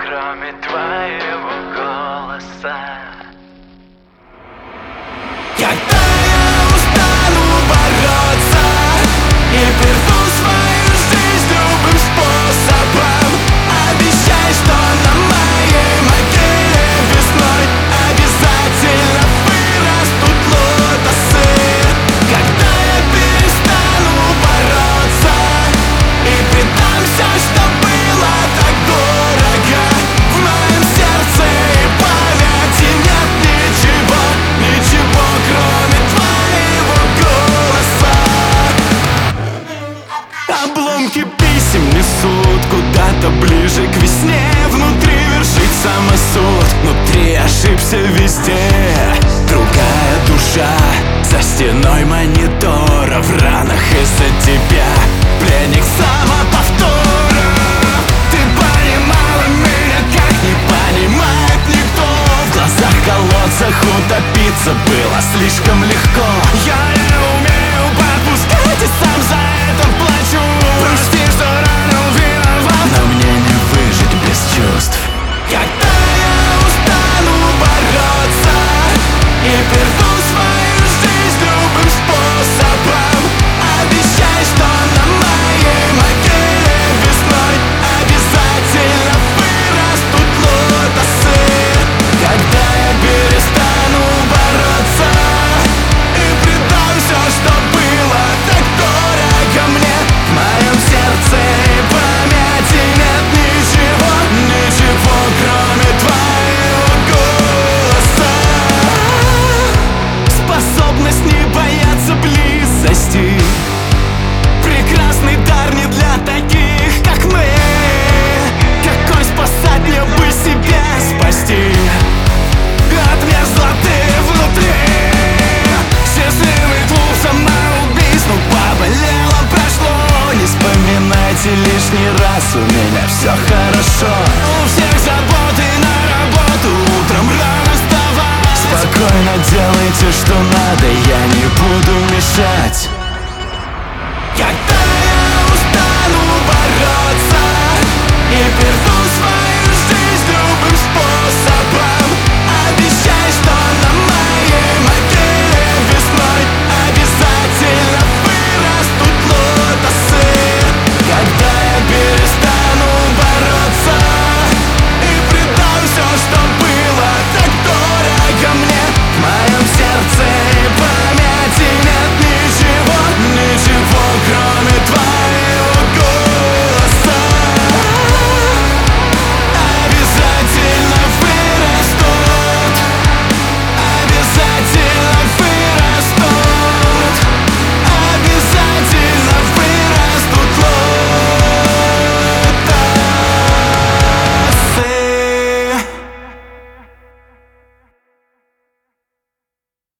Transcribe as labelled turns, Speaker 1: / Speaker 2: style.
Speaker 1: кроме твоего голоса.
Speaker 2: Когда я устану бороться и приду свою жизнь любым способом, обещай, что на моей могиле весной обязательно вырастут лотосы. Когда я перестану бороться и предам все, что было так дорого, в моем сердце и памяти нет ничего, ничего, кроме твоего голоса. Обломки писем несут куда-то ближе к весне. Внутри вершит самосуд, внутри ошибся везде. Другая душа за стеной монитора, в ранах из-за тебя пленник самоповтора. Ты понимала меня, как не понимает никто. В глазах колодцах утопиться было слишком легко. Я не умею подпускать и сам за это плачу. Прости, что ранил, виноват, но мне не выжить без чувств. Когда я устану бороться и приду свою жизнь любым способом, обещай, что на моей могиле весной обязательно вырастут лотосы. Когда я перестану бороться и предам все, что было так дорого мне, в моем сердце и памяти нет ничего, ничего, кроме твоего голоса. Способность не бояться близости, прекрасный дар не для таких, как мы. Какой спасать мне бы себя спасти от мерзлоты внутри? Счастливый клуб самоубийств, ну поболело, прошло. Не вспоминайте лишний раз, у меня все хорошо.